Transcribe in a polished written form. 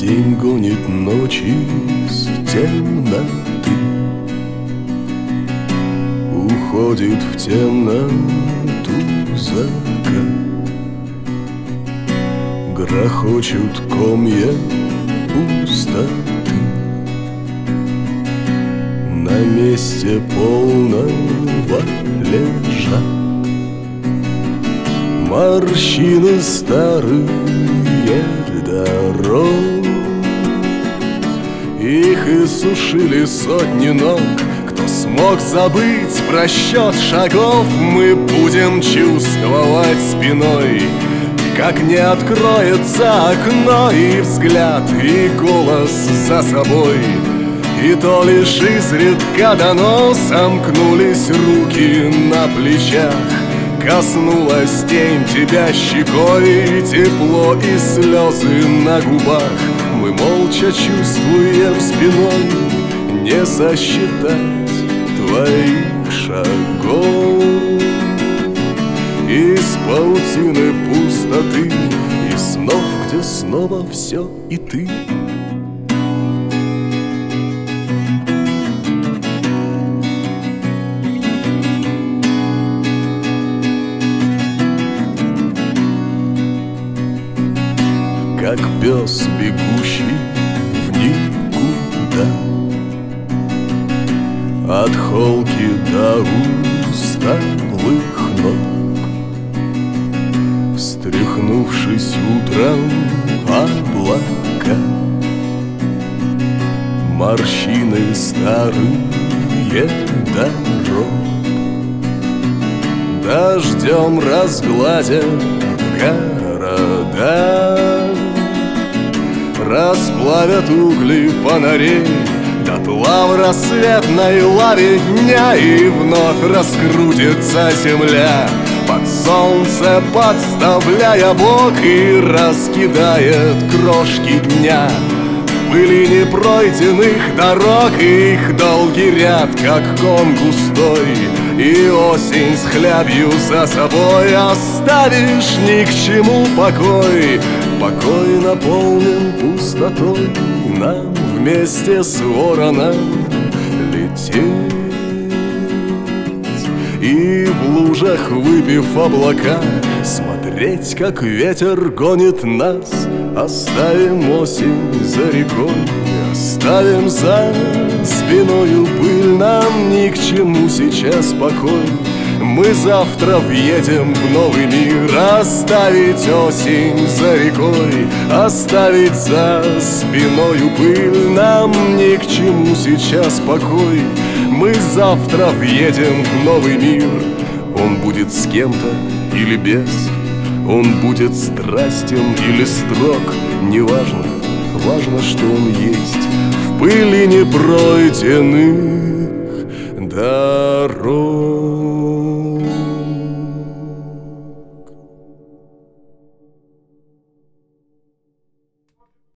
День гонит ночи из темноты, уходит в темноту закат. Грохочут комья пустоты на месте полного лежа. Морщины старые дорог, их иссушили сотни ног. Кто смог забыть про счет шагов, мы будем чувствовать спиной, как не откроется окно, и взгляд, и голос за собой. И то лишь изредка дано сомкнулись руки на плечах. Коснулась тень тебя щекой, тепло и слезы на губах. Мы молча чувствуем спиной, не сосчитать твоих шагов. Из паутины пустоты и снов, где снова все и ты. Как пес, бегущий в никуда, от холки до усталых ног, встряхнувшись утром облака, морщины старые дорог дождем разгладят города. Расплавят угли фонарей дотла в рассветной лаве дня, и вновь раскрутится земля под солнце, подставляя бок, и раскидает крошки дня в пыли непройденных дорог. Их долгий ряд, как ком густой, и осень с хлябью за собой. Оставишь ни к чему покой. Покой наполнен пустотой, нам вместе с вороном лететь. И в лужах, выпив облака, смотреть, как ветер гонит нас. Оставим осень за рекой, оставим за спиною пыль. Нам ни к чему сейчас покой. Мы завтра въедем в новый мир. Оставить осень за рекой, оставить за спиною пыль. Нам ни к чему сейчас покой. Мы завтра въедем в новый мир. Он будет с кем-то или без, он будет страстен или строг. Неважно, важно, что он есть в пыли непройденных